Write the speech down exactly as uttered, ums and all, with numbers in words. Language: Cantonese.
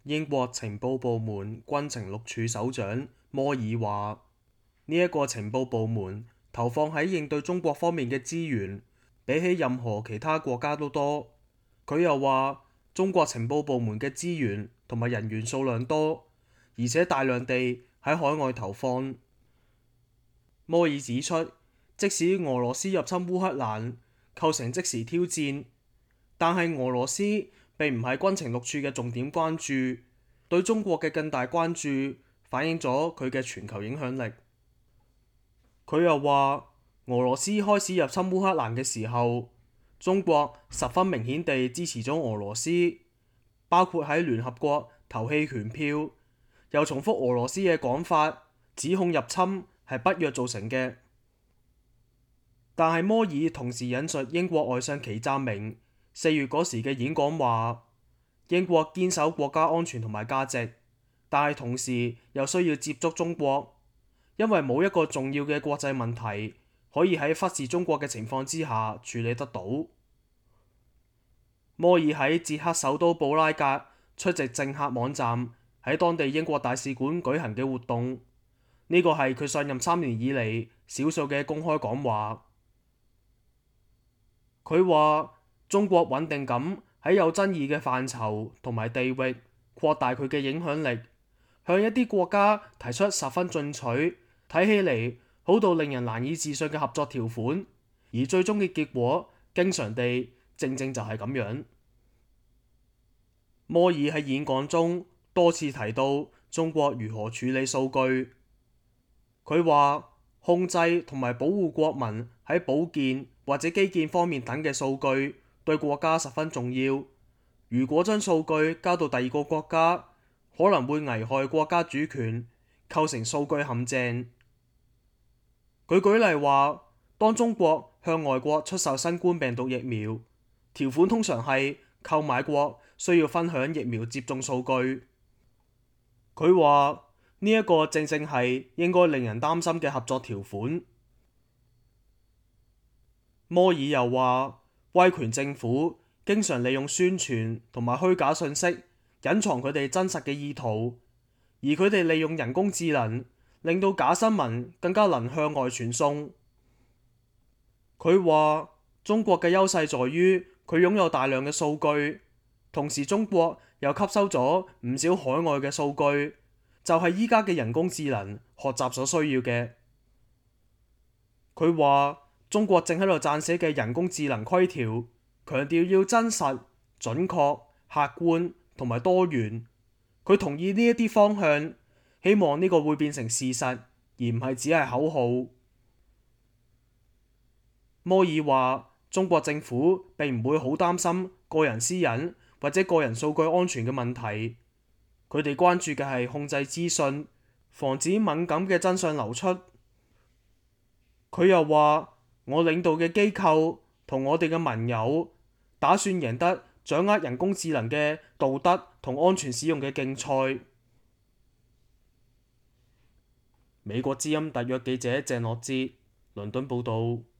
英國情報部門軍情六處首長摩爾話：呢一個情報部門投放喺應對中國方面嘅資源，比起任何其他國家都多。佢又話：中國情報部門嘅資源同埋人員數量多，而且大量地喺海外投放。摩爾指出，即使俄羅斯入侵烏克蘭構成即時挑戰，但係俄羅斯並唔係軍情六處嘅重點關注，對中國嘅更大關注反映咗佢嘅全球影響力。佢又話，俄羅斯開始入侵烏克蘭嘅時候，中國十分明顯地支持咗俄羅斯，包括喺聯合國投棄權票，又重複俄羅斯嘅講法，指控入侵係北約造成嘅。但係摩爾同時引述英國外相祁湛明四月嗰時嘅演講話，英國堅守國家安全同埋價值，但係同時又需要接觸中國，因為冇一個重要嘅國際問題可以喺忽視中國嘅情況之下處理得到。摩爾喺捷克首都布拉格出席政客網站喺當地英國大使館舉行嘅活動，呢個係佢上任三年以嚟少數嘅公開講話。佢話中國穩定咁喺有爭議嘅範疇同埋地域擴大佢嘅影響力，向一啲國家提出十分進取、睇起嚟好到令人難以置信嘅合作條款，而最終嘅結果經常地正正就係咁樣。摩爾喺演講中多次提到中國如何處理數據。佢話控制同埋保護國民喺保健或者基建方面等嘅數據對國家十分重要。如果將數據交到第二個國家，可能會危害國家主權，構成數據陷阱。佢舉例話，當中國向外國出售新冠病毒疫苗，條款通常係購買國需要分享疫苗接種數據。佢話呢一個正正係應該令人擔心嘅合作條款。摩爾又話，威權政府經常利用宣傳同埋虛假信息隱藏佢哋真實嘅意圖，而佢哋利用人工智能令到假新聞更加能向外傳送。佢話中國嘅優勢在於佢擁有大量嘅數據，同時中國又吸收咗唔少海外嘅數據，就係依家嘅人工智能學習所需要嘅。佢話中國正喺度撰寫嘅人工智能規條，強調要真實、準確、客觀同埋多元。佢同意呢一啲方向，希望呢個會變成事實，而唔係只係口號。摩爾話中國政府並唔會好擔心個人私隱或者個人數據安全嘅問題，佢哋關注嘅係控制資訊，防止敏感嘅真相流出。佢又話，我領導嘅機構同我哋嘅盟友打算贏得掌握人工智能嘅道德同安全使用嘅競賽。美國之音特約記者鄭樂哲，倫敦報導。